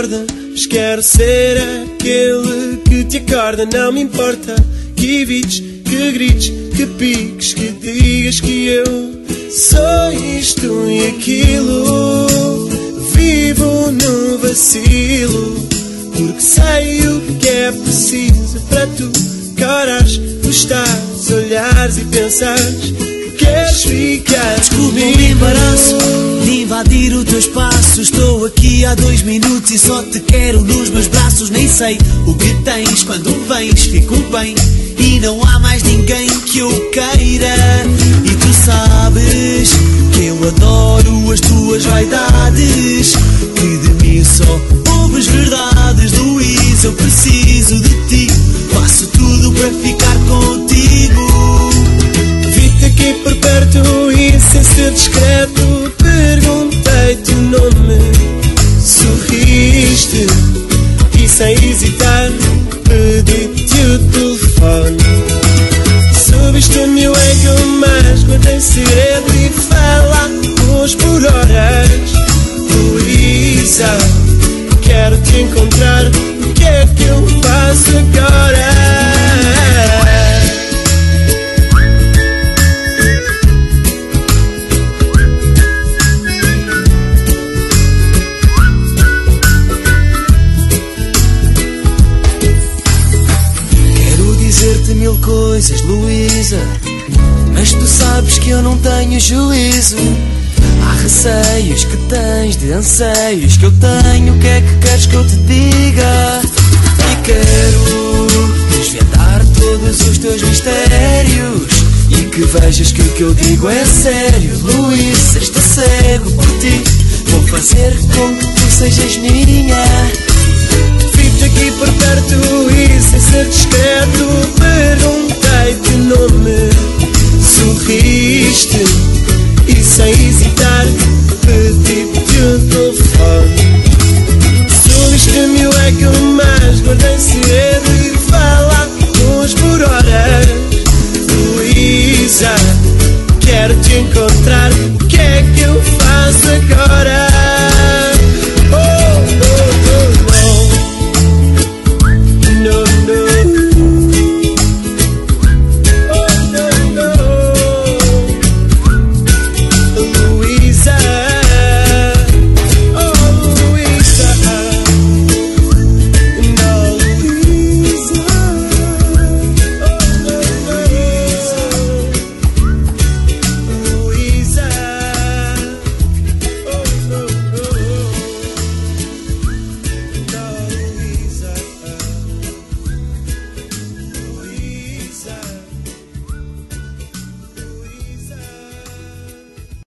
acorda, mas quero ser aquele que te acorda. Não me importa que evites, que grites, que piques, que digas que eu sou isto e aquilo. Vivo no vacilo, porque sei o que é preciso para tu carares, gostares, olhares e pensares que queres ficar. Desculpa-me o embaraço de invadir o teu espaço. Estou aqui há 2 minutos e só te quero nos meus braços. Nem sei o que tens, quando vens fico bem e não há mais ninguém que eu queira. E tu sabes que eu adoro as tuas vaidades, que de mim só ouves verdades. Luís, eu preciso de ti, faço tudo para ficar contigo. Vi-te aqui por perto e sem ser discreto perguntei-te o nome. Sorriste e sem hesitar pedi-te o telefone. Subiste o meu ego, mas guardei segredo e falamos por horas. Luísa, quero te encontrar, o que é que eu faço agora? Mil coisas, Luísa, mas tu sabes que eu não tenho juízo. Há receios que tens de anseios que eu tenho. O que é que queres que eu te diga? E quero desvendar todos os teus mistérios e que vejas que o que eu digo é sério. Luísa, estou cego por ti, vou fazer com que tu sejas minha. Vi-te aqui por perto e sem ser discreto perguntei-te o nome. Sorriste e sem hesitar pedi-te o telefone. Subiste o meu ego,